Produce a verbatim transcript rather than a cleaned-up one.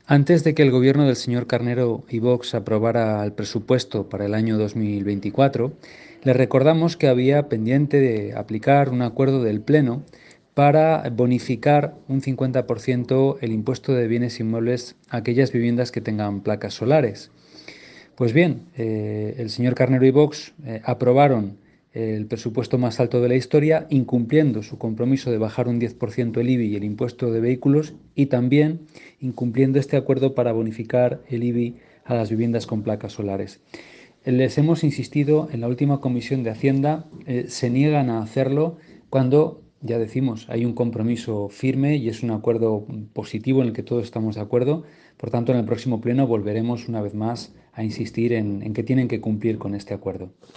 Antes de que el gobierno del señor Carnero y Vox aprobara el presupuesto para el año dos mil veinticuatro, le recordamos que había pendiente de aplicar un acuerdo del Pleno para bonificar un cincuenta por ciento el impuesto de bienes inmuebles a aquellas viviendas que tengan placas solares. Pues bien, eh, el señor Carnero y Vox eh, aprobaron el presupuesto más alto de la historia, incumpliendo su compromiso de bajar un diez por ciento el I B I y el impuesto de vehículos, y también incumpliendo este acuerdo para bonificar el I B I a las viviendas con placas solares. Les hemos insistido en la última comisión de Hacienda, eh, se niegan a hacerlo cuando, ya decimos, hay un compromiso firme y es un acuerdo positivo en el que todos estamos de acuerdo. Por tanto, en el próximo pleno volveremos una vez más a insistir en, en que tienen que cumplir con este acuerdo.